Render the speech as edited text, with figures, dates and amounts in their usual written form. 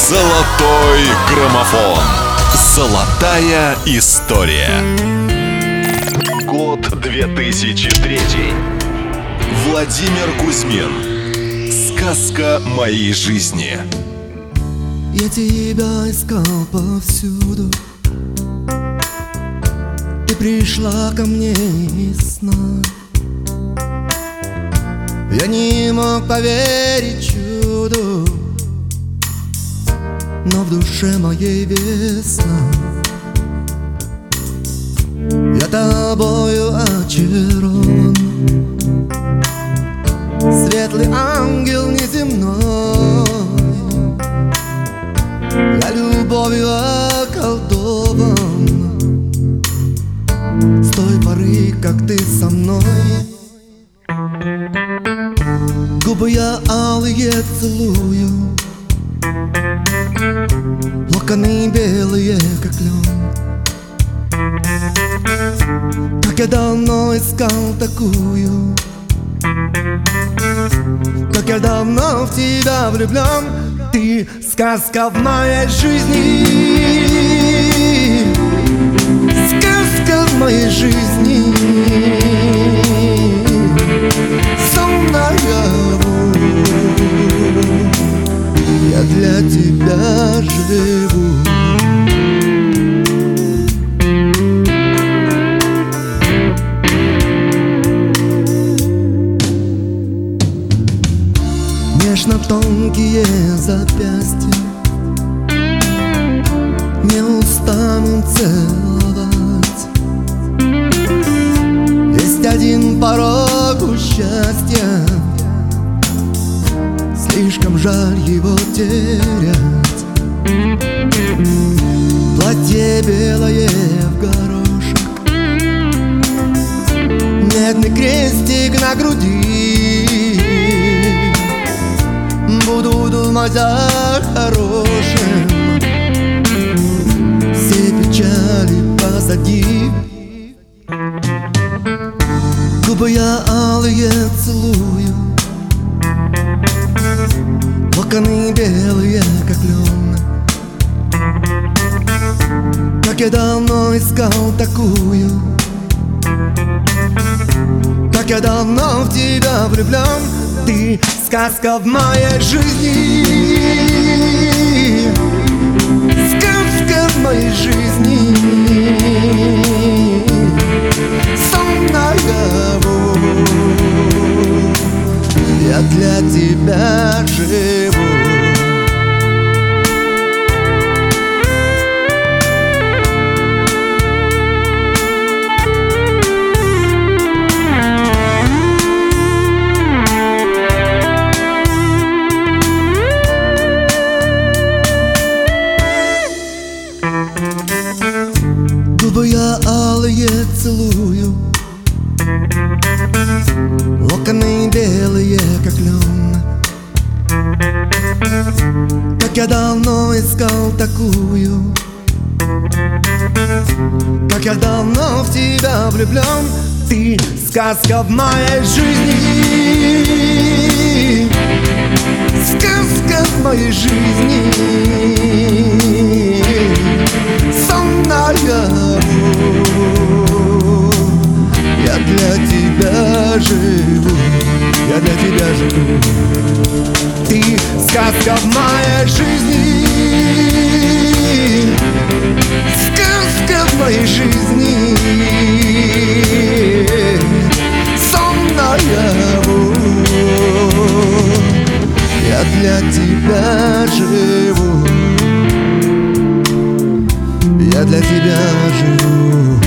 Золотой граммофон. Золотая история. Год 2003. Владимир Кузьмин. Сказка моей жизни. Я тебя искал повсюду. Ты пришла ко мне из сна. Я не мог поверить чуду, но в душе моей весна. Я тобою очарован, светлый ангел неземной. Я любовью околдован с той поры, как ты со мной. Губы я алые целую, локоны белые, как лен. Как я давно искал такую, как я давно в тебя влюблен. Ты сказка в моей жизни, сказка в моей жизни. Сон наяву, я для тебя живу. Нежно тонкие запястья не устану целовать. Есть один порог у счастья, слишком жаль его терять. Платье белое в горошек, медный крестик на груди. Буду думать о хорошем, все печали позади. Губы я алые целую, локоны белые, как лен. Как я давно искал такую, как я давно в тебя влюблен. Ты сказка в моей жизни, сказка в моей жизни. Сон наяву, я для тебя живу. Губы я алые целую, локоны белые, как лен. Как я давно искал такую, как я давно в тебя влюблен. Ты сказка в моей жизни, сказка в моей жизни. Сон наяву, я для тебя живу, я для тебя живу. Ты сказка в моей жизни, сказка в моей жизни. Сон наяву, я для тебя живу, я для тебя живу.